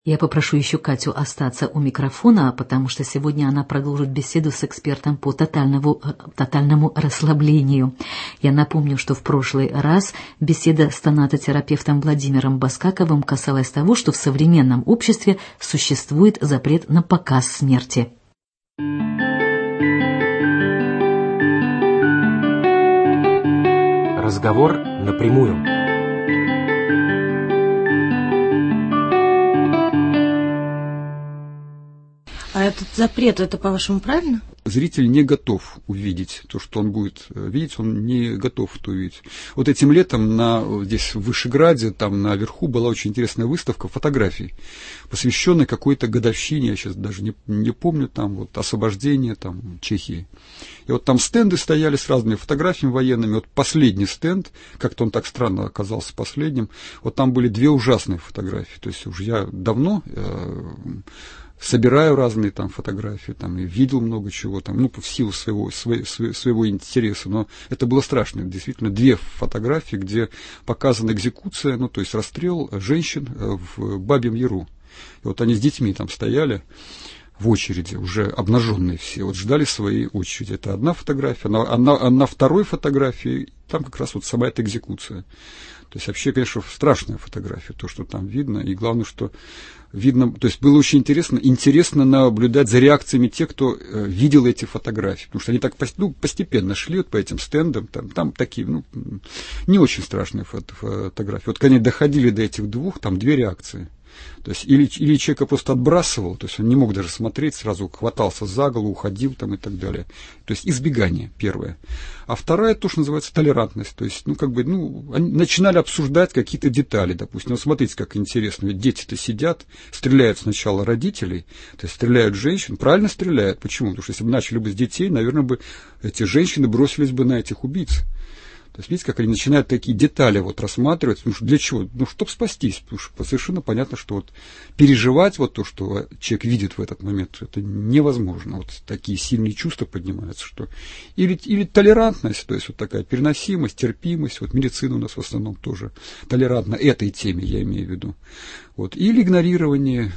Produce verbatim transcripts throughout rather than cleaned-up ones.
Я попрошу еще Катю остаться у микрофона, потому что сегодня она продолжит беседу с экспертом по тотальному, тотальному расслаблению. Я напомню, что в прошлый раз беседа с тонатотерапевтом Владимиром Баскаковым касалась того, что в современном обществе существует запрет на показ смерти. Разговор напрямую. А этот запрет, это, по-вашему, правильно? Зритель не готов увидеть то, что он будет видеть, он не готов это увидеть. Вот этим летом на, здесь в Вышеграде, там наверху была очень интересная выставка фотографий, посвященная какой-то годовщине, я сейчас даже не, не помню, там вот освобождения там, Чехии. И вот там стенды стояли с разными фотографиями военными. Вот последний стенд, как-то он так странно оказался последним, вот там были две ужасные фотографии. То есть уже я давно... Э, собираю разные там фотографии, там, и видел много чего, там, ну, в силу своего, своего, своего интереса, но это было страшно. Действительно, две фотографии, где показана экзекуция, ну, то есть расстрел женщин в Бабьем Яру. И вот они с детьми там стояли в очереди, уже обнаженные все, вот ждали своей очереди. Это одна фотография, а на, а на второй фотографии там как раз вот сама эта экзекуция. То есть вообще, конечно, страшная фотография, то, что там видно, и главное, что видно, то есть было очень интересно, интересно наблюдать за реакциями тех, кто э, видел эти фотографии, потому что они так ну, постепенно шли вот по этим стендам, там, там такие, ну, не очень страшные фото фотографии. Вот когда они доходили до этих двух, там две реакции. То есть или, или человека просто отбрасывал, то есть он не мог даже смотреть, сразу хватался за голову, уходил там и так далее. То есть избегание первое. А вторая, то, что называется толерантность. То есть, ну, как бы, ну, они начинали обсуждать какие-то детали, допустим. Вот смотрите, как интересно, ведь дети-то сидят, стреляют сначала родителей, то есть стреляют женщин, правильно стреляют. Почему? Потому что если бы начали бы с детей, наверное, бы эти женщины бросились бы на этих убийц. То есть, видите, как они начинают такие детали вот рассматривать, ну, для чего? Ну, чтобы спастись, потому что совершенно понятно, что вот переживать вот то, что человек видит в этот момент, это невозможно. Вот такие сильные чувства поднимаются, что... Или, или толерантность, то есть вот такая переносимость, терпимость, вот медицина у нас в основном тоже толерантна этой теме, я имею в виду. Вот. Или игнорирование.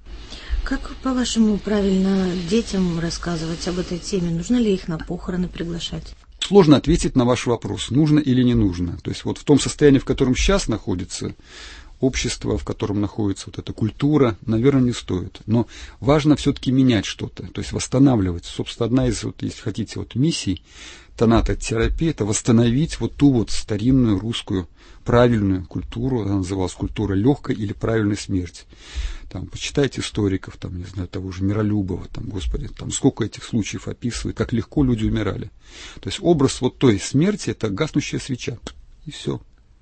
Как, по-вашему, правильно детям рассказывать об этой теме? Нужно ли их на похороны приглашать? Сложно ответить на ваш вопрос, нужно или не нужно. То есть вот в том состоянии, в котором сейчас находится общество, в котором находится вот эта культура, наверное, не стоит. Но важно все-таки менять что-то, то есть восстанавливать. Собственно, одна из, вот, если хотите, вот миссий тонатотерапии — это восстановить вот ту вот старинную русскую правильную культуру, она называлась культура легкой или правильной смерти. Там, почитайте историков, там, не знаю, того же Миролюбова, там, господи, там сколько этих случаев описывают, как легко люди умирали. То есть образ вот той смерти — это гаснущая свеча, и все.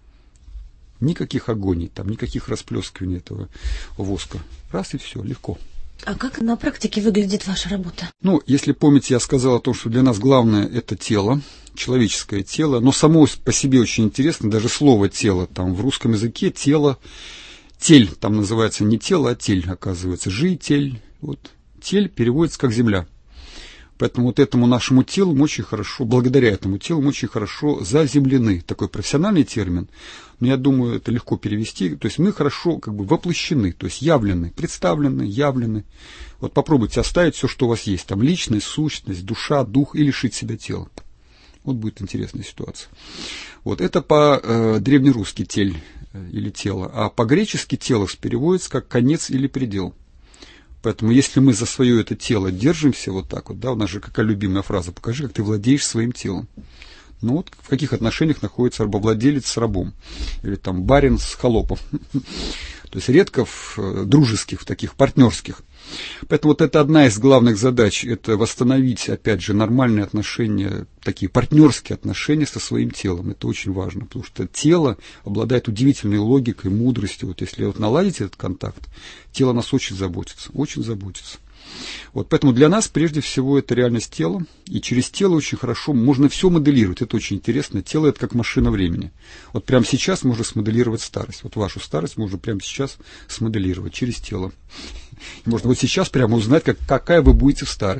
Никаких агоний, там, никаких расплескиваний этого воска. Раз и все, легко. А как на практике выглядит ваша работа? Ну, если помните, я сказал о том, что для нас главное — это тело, человеческое тело, но само по себе очень интересно, даже слово «тело», там в русском языке тело, тель, там называется не тело, а тель, оказывается, житель, вот, тель переводится как земля. Поэтому вот этому нашему телу мы очень хорошо, благодаря этому телу мы очень хорошо заземлены. Такой профессиональный термин, но я думаю, это легко перевести. То есть мы хорошо как бы воплощены, то есть явлены, представлены, явлены. Вот попробуйте оставить все, что у вас есть. Там личность, сущность, душа, дух, и лишить себя тела. Вот будет интересная ситуация. Вот это по-древнерусски э, тель э, или тело. А по-гречески телос переводится как конец или предел. Поэтому если мы за свое это тело держимся вот так вот, да, у нас же какая любимая фраза: покажи, как ты владеешь своим телом. Ну вот в каких отношениях находится рабовладелец с рабом, или там барин с холопом. То есть редко в дружеских, в таких партнерских. Поэтому вот это одна из главных задач, это восстановить, опять же, нормальные отношения, такие партнерские отношения со своим телом. Это очень важно, потому что тело обладает удивительной логикой, мудростью. Вот если вот наладить этот контакт, тело нас очень заботится, очень заботится. Вот, поэтому для нас прежде всего это реальность тела, и через тело очень хорошо можно все моделировать, это очень интересно. Тело — это как машина времени. Вот прямо сейчас можно смоделировать старость, вот вашу старость можно прямо сейчас смоделировать через тело. Можно вот сейчас прямо узнать, как, какая вы будете в старости.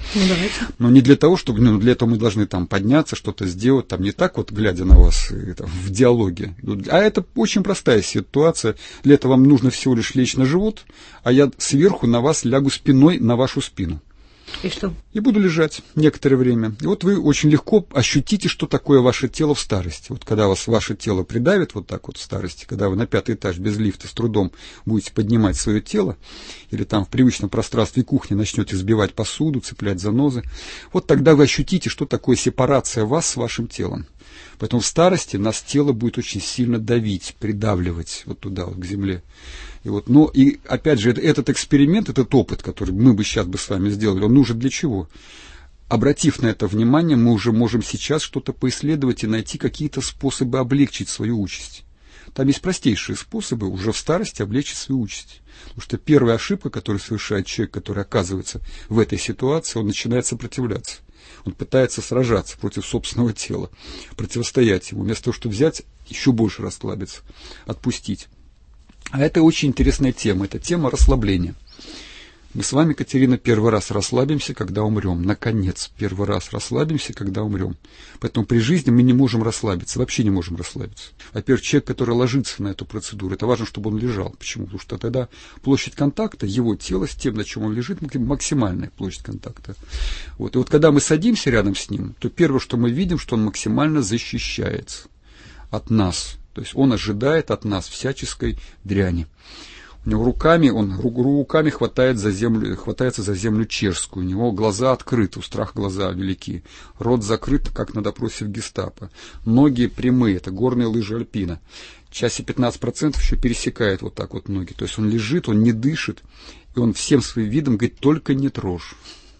Ну, давайте. Но не для того, чтобы, ну, для этого мы должны там подняться, что-то сделать, там не так вот, глядя на вас и, там, в диалоге. А это очень простая ситуация. Для этого вам нужно всего лишь лечь на живот, а я сверху на вас лягу спиной на вашу спину. И что? И буду лежать некоторое время. И вот вы очень легко ощутите, что такое ваше тело в старости. Вот когда вас ваше тело придавит вот так вот в старости, когда вы на пятый этаж без лифта с трудом будете поднимать свое тело, или там в привычном пространстве кухни начнете сбивать посуду, цеплять занозы, вот тогда вы ощутите, что такое сепарация вас с вашим телом. Поэтому в старости нас тело будет очень сильно давить, придавливать вот туда, вот к земле. И вот, но и опять же, этот эксперимент, этот опыт, который мы бы сейчас бы с вами сделали, он нужен для чего? Обратив на это внимание, мы уже можем сейчас что-то поисследовать и найти какие-то способы облегчить свою участь. Там есть простейшие способы уже в старости облегчить свою участь. Потому что первая ошибка, которую совершает человек, который оказывается в этой ситуации, он начинает сопротивляться. Он пытается сражаться против собственного тела, противостоять ему, вместо того, чтобы взять, еще больше расслабиться, отпустить. А это очень интересная тема, это тема расслабления. Мы с вами, Катерина, первый раз расслабимся, когда умрем. Наконец, первый раз расслабимся, когда умрем. Поэтому при жизни мы не можем расслабиться, вообще не можем расслабиться. Во-первых, человек, который ложится на эту процедуру, это важно, чтобы он лежал. Почему? Потому что тогда площадь контакта, его тело с тем, на чем он лежит, максимальная площадь контакта. Вот. И вот когда мы садимся рядом с ним, то первое, что мы видим, что он максимально защищается от нас. То есть он ожидает от нас всяческой дряни. У него руками, он руками хватает за землю, хватается за землю чешскую. У него глаза открыты, у страха глаза велики. Рот закрыт, как на допросе в гестапо. Ноги прямые, это горные лыжи альпина. Часть пятнадцать процентов еще пересекает вот так вот ноги. То есть он лежит, он не дышит, и он всем своим видом говорит: только не трожь.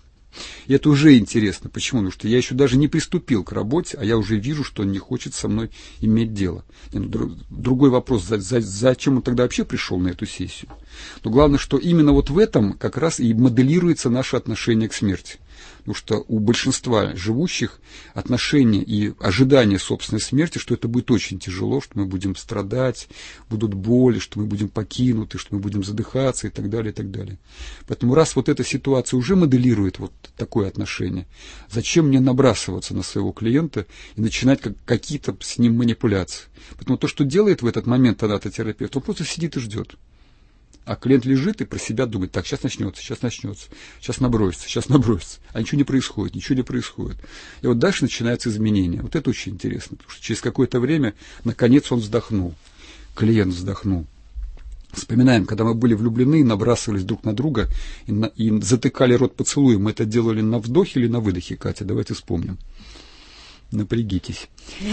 И это уже интересно. Почему? Потому что я еще даже не приступил к работе, а я уже вижу, что он не хочет со мной иметь дело. Другой вопрос, зачем он тогда вообще пришел на эту сессию? Но главное, что именно вот в этом как раз и моделируется наше отношение к смерти. Потому что у большинства живущих отношение и ожидание собственной смерти, что это будет очень тяжело, что мы будем страдать, будут боли, что мы будем покинуты, что мы будем задыхаться и так далее, и так далее. Поэтому раз вот эта ситуация уже моделирует вот такое отношение, зачем мне набрасываться на своего клиента и начинать как, какие-то с ним манипуляции? Поэтому то, что делает в этот момент тонатотерапевт, он просто сидит и ждет. А клиент лежит и про себя думает: так, сейчас начнется, сейчас начнется, сейчас набросится, сейчас набросится. А ничего не происходит, ничего не происходит. И вот дальше начинаются изменения. Вот это очень интересно, потому что через какое-то время, наконец, он вздохнул. Клиент вздохнул. Вспоминаем, когда мы были влюблены, набрасывались друг на друга и, на, и затыкали рот поцелуем. Мы это делали на вдохе или на выдохе, Катя? Давайте вспомним. Напрягитесь.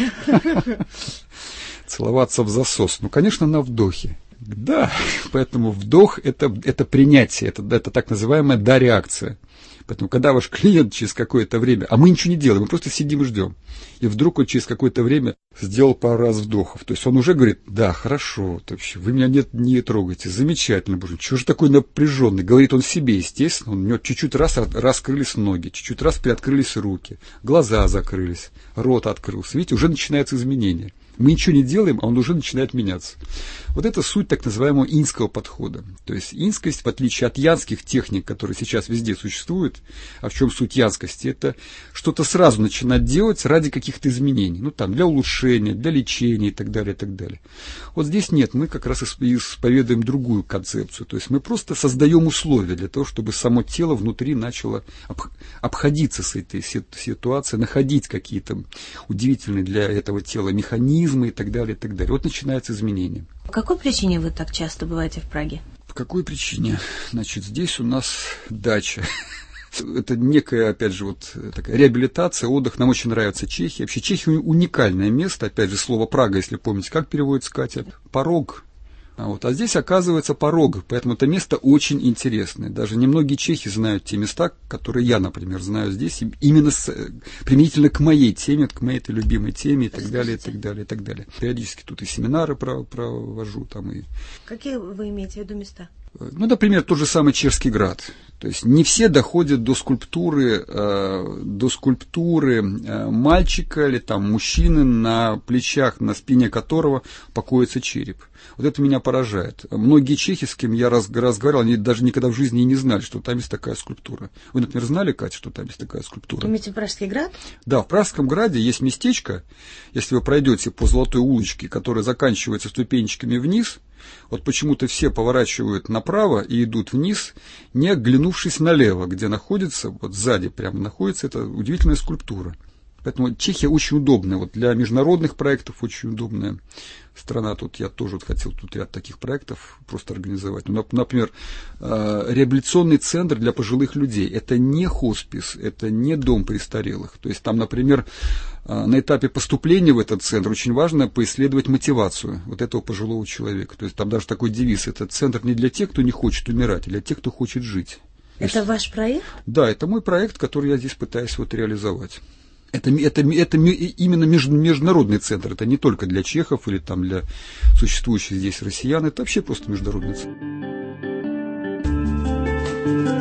Целоваться в засос. Ну, конечно, на вдохе. Да, поэтому вдох это, это принятие, это, это так называемая да-реакция. Поэтому, когда ваш клиент через какое-то время, а мы ничего не делаем, мы просто сидим и ждем, и вдруг он через какое-то время сделал пару раз вдохов, то есть он уже говорит: да, хорошо, вообще, вы меня не, не трогаете, замечательно, боже, чего же такой напряженный, говорит он себе, естественно, у него чуть-чуть раз раскрылись ноги, чуть-чуть раз приоткрылись руки, глаза закрылись, рот открылся, видите, уже начинаются изменения. Мы ничего не делаем, а он уже начинает меняться. Вот это суть так называемого иньского подхода. То есть иньскость, в отличие от янских техник, которые сейчас везде существуют, а в чем суть янскости? Это что-то сразу начинать делать ради каких-то изменений. Ну там, для улучшения, для лечения и так далее, и так далее. Вот здесь нет, мы как раз исповедуем другую концепцию. То есть мы просто создаем условия для того, чтобы само тело внутри начало обходиться с этой ситуацией, находить какие-то удивительные для этого тела механизмы, и так далее, и так далее. Вот начинаются изменения. По какой причине вы так часто бываете в Праге? По какой причине? Значит, здесь у нас дача. Это некая, опять же, вот такая реабилитация, отдых. Нам очень нравится Чехия. Вообще Чехия уникальное место. Опять же, слово Прага, если помните, как переводится, Катя? Порог. А, вот, а здесь оказывается порог, поэтому это место очень интересное. Даже немногие чехи знают те места, которые я, например, знаю здесь, именно с, применительно к моей теме, к моей этой любимой теме и так далее, и так далее, и так далее. Периодически тут и семинары провожу. Там и... Какие вы имеете в виду места? Ну, например, тот же самый Чешский Град. То есть не все доходят до скульптуры, э, до скульптуры э, мальчика или там мужчины, на плечах, на спине которого покоится череп. Вот это меня поражает. Многие чехи, с кем я раз, разговаривал, они даже никогда в жизни и не знали, что там есть такая скульптура. Вы, например, знали, Катя, что там есть такая скульптура? Вы имеете Пражский Град? Да, в Пражском Граде есть местечко, если вы пройдете по Золотой улочке, которая заканчивается ступенечками вниз. Вот почему-то все поворачивают направо и идут вниз, не оглянувшись налево, где находится, вот сзади прямо находится эта удивительная скульптура. Поэтому Чехия очень удобная, вот для международных проектов очень удобная страна. Тут я тоже вот хотел тут ряд таких проектов просто организовать. Ну, например, реабилитационный центр для пожилых людей. Это не хоспис, это не дом престарелых. То есть там, например, на этапе поступления в этот центр очень важно поисследовать мотивацию вот этого пожилого человека. То есть там даже такой девиз: этот центр не для тех, кто не хочет умирать, а для тех, кто хочет жить. Это есть, ваш проект? Да, это мой проект, который я здесь пытаюсь вот реализовать. Это, это, это именно международный центр, это не только для чехов или там для существующих здесь россиян, это вообще просто международный центр.